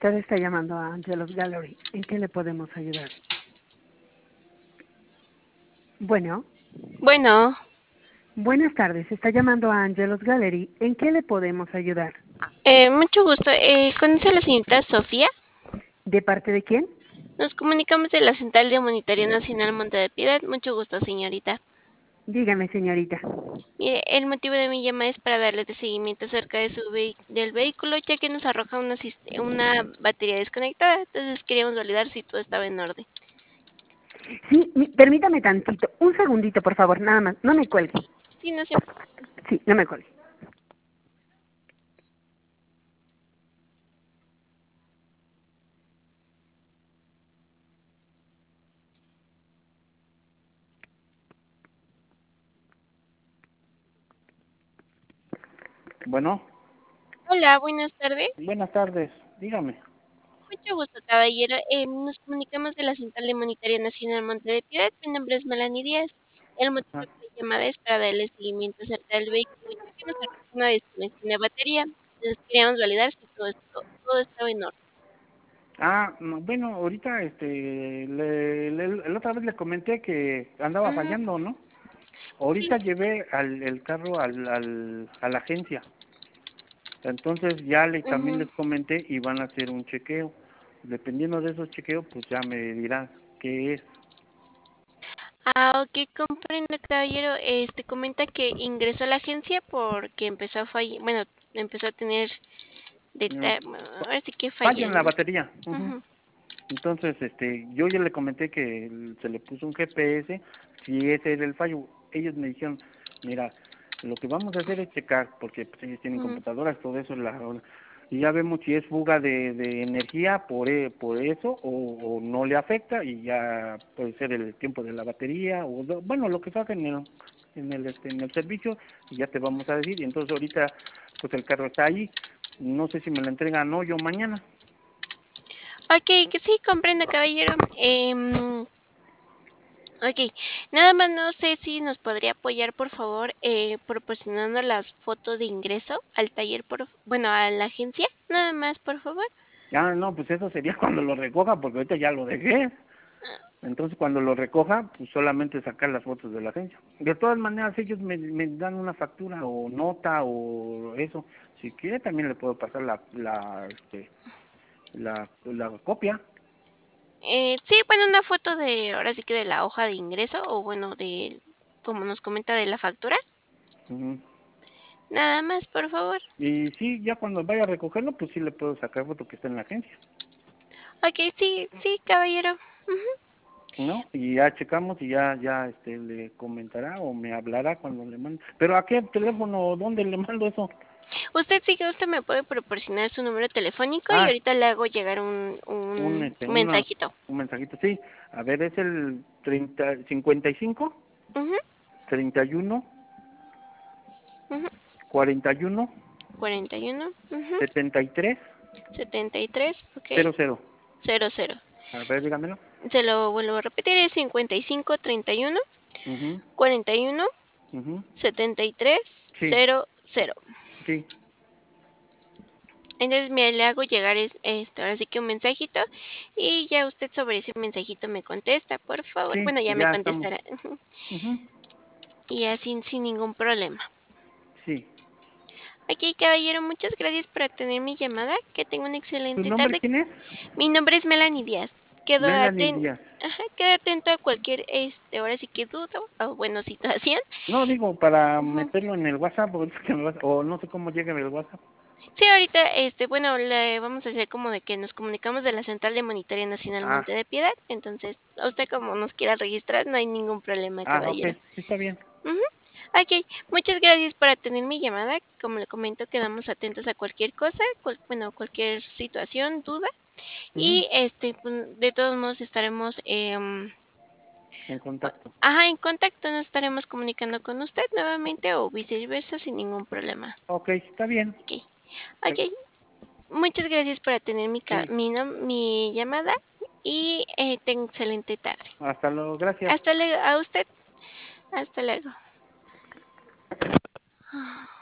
Usted está llamando a Angelos Gallery. ¿En qué le podemos ayudar? Bueno, Bueno, buenas tardes. Está llamando a Angelos Gallery. ¿En qué le podemos ayudar? mucho gusto. ¿Conoce a la señorita Sofía? ¿De parte de quién? Nos comunicamos de la Central de Monitoreo Nacional Monte de Piedad. Mucho gusto, señorita. Dígame, señorita. Mire, el motivo de mi llamada es para darle de seguimiento acerca de del vehículo, ya que nos arroja una batería desconectada. Entonces queríamos validar si todo estaba en orden. Sí, permítame tantito. Un segundito, por favor, nada más. No me cuelgue. Sí, no sé. Sí, no me cuelgue. Bueno, Hola, buenas tardes. buenas tardes, dígame. Mucho gusto, caballero. Nos comunicamos de la Central de Monitoreo Nacional Monte de Piedad. Mi nombre es Melanie Díaz. El motivo Ah, de mi llamada es para darle seguimiento acerca del vehículo, ya que nos arroja una desconexión de batería. Entonces queríamos validar si todo estaba en orden. no, bueno, ahorita, la otra vez le comenté que andaba Ujú, fallando, ¿no? sí. Ahorita llevé el carro a la agencia, entonces ya también Ujú. les comenté y van a hacer un chequeo. Dependiendo de esos chequeos, pues ya me dirán qué es. Ok, comprendo, caballero. Comenta que ingresó a la agencia porque empezó a fallar, bueno, empezó a tener Mm, bueno, ahora sí que Falla en la fallan. batería. Ujú. Ujú, Entonces, yo ya le comenté que se le puso un GPS, si ese era el fallo. Ellos me dijeron, mira, lo que vamos a hacer es checar, porque pues, ellos tienen ujú. computadoras, todo eso, y ya vemos si es fuga de energía por eso o no le afecta y ya puede ser el tiempo de la batería o bueno, lo que salga en el servicio y ya te vamos a decir. Y entonces ahorita pues el carro está ahí, no sé si me lo entregan hoy o mañana. Ok, que sí, comprendo, caballero. Ok, nada más no sé si nos podría apoyar, por favor, proporcionando las fotos de ingreso al taller, bueno, a la agencia. Nada más, por favor. Ya, no, pues eso sería cuando lo recoja, porque ahorita ya lo dejé. Entonces, cuando lo recoja, pues solamente sacar las fotos de la agencia. De todas maneras, ellos me dan una factura o nota o eso. Si quiere, también le puedo pasar la copia. Sí, bueno, una foto de, ahora sí que de la hoja de ingreso, o bueno, como nos comenta, de la factura. Ujú. Nada más, por favor. Y sí, ya cuando vaya a recogerlo, pues sí le puedo sacar foto que está en la agencia, Ok, sí, sí, caballero. ¿no? Y ya checamos y ya le comentará o me hablará cuando le mande. Pero ¿a qué teléfono, dónde le mando eso? Usted sí que usted me puede proporcionar su número telefónico y Ah, ahorita le hago llegar un, un este, una, mensajito. un mensajito, sí. A ver, es el 55, Ujú, 31, ujú. 41, 41, ujú, 73, 73, ok, 00. 00. A ver, dígamelo. Se lo vuelvo a repetir, es 55, 31, Mhm, 41, mhm. 73, Sí, 00. sí, Entonces me le hago llegar ahora sí que un mensajito y ya usted sobre ese mensajito me contesta, por favor. sí, Bueno, ya me ya estamos. contestará. Ujú. Mhm, Y así sin ningún problema. sí. Ok, caballero, muchas gracias por atender mi llamada. Que tenga una ¿Tu excelente nombre tarde. quién es? Mi nombre es Melanie Díaz. Quedo Melanie Díaz. Ajá, quedo atento a cualquier, ahora sí que duda o bueno, situación. No, digo, para Ujú. meterlo en el WhatsApp, o no sé cómo llega el WhatsApp. Sí, ahorita, bueno, le vamos a hacer como de que nos comunicamos de la Central de Monitoreo Nacional Ah, Monte de Piedad. Entonces, a usted como nos quiera registrar, no hay ningún problema, ok, caballero. sí está bien. Ujú. Ok, muchas gracias por atender mi llamada. Como le comento, quedamos atentos a cualquier cosa, bueno, cualquier situación, duda. Mhm, Y pues, de todos modos estaremos, en contacto. ajá, en contacto, nos estaremos comunicando con usted nuevamente o viceversa sin ningún problema. Ok, está bien. Ok, ok, muchas gracias por atender Sí, mi llamada y tenga excelente tarde. hasta luego, gracias. Hasta luego, a usted, hasta luego.